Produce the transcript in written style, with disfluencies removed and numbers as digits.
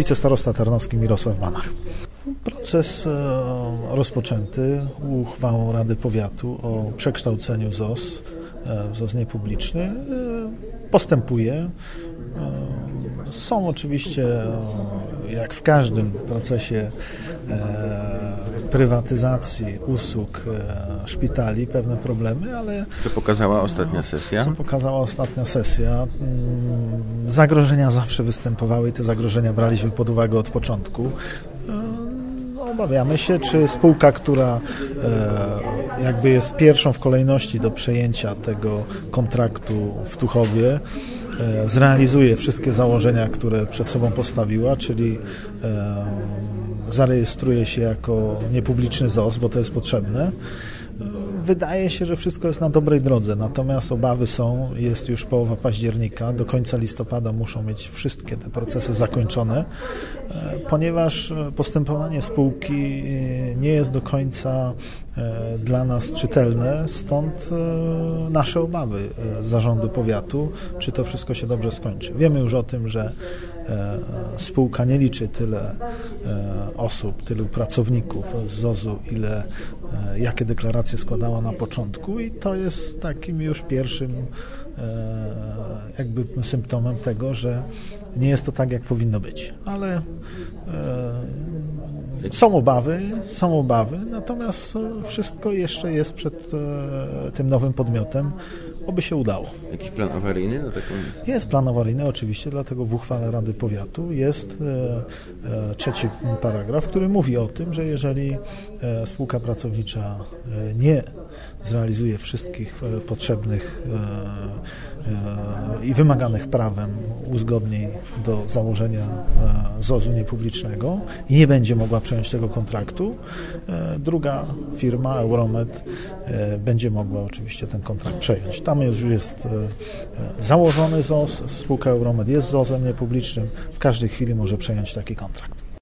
wicestarosta tarnowski Mirosław Banach. Proces rozpoczęty uchwałą Rady Powiatu o przekształceniu ZOZ w ZOZ niepubliczny postępuje. Są oczywiście, jak w każdym procesie prywatyzacji usług szpitali, pewne problemy, ale... Co pokazała ostatnia sesja? Zagrożenia zawsze występowały i te zagrożenia braliśmy pod uwagę od początku. Obawiamy się, czy spółka, która jakby jest pierwszą w kolejności do przejęcia tego kontraktu w Tuchowie, zrealizuje wszystkie założenia, które przed sobą postawiła, czyli zarejestruje się jako niepubliczny ZOZ, bo to jest potrzebne. Wydaje się, że wszystko jest na dobrej drodze, natomiast obawy są, jest już połowa października, do końca listopada muszą mieć wszystkie te procesy zakończone, ponieważ postępowanie spółki nie jest do końca dla nas czytelne, stąd nasze obawy z zarządu powiatu, czy to wszystko się dobrze skończy. Wiemy już o tym, że spółka nie liczy tyle osób, tylu pracowników z ZOZ-u, jakie deklaracje składała na początku i to jest takim już pierwszym jakby symptomem tego, że nie jest to tak, jak powinno być. Ale są obawy, natomiast wszystko jeszcze jest przed tym nowym podmiotem, oby się udało. Jakiś plan awaryjny na taką misję? Jest plan awaryjny oczywiście, dlatego w uchwale Rady Powiatu jest trzeci paragraf, który mówi o tym, że jeżeli spółka pracownicza nie zrealizuje wszystkich potrzebnych i wymaganych prawem uzgodnień do założenia ZOZ-u niepublicznego i nie będzie mogła przejąć tego kontraktu, druga firma, Euromed, będzie mogła oczywiście ten kontrakt przejąć. Tam już jest założony ZOZ, spółka Euromed jest ZOZ-em niepublicznym, w każdej chwili może przejąć taki kontrakt.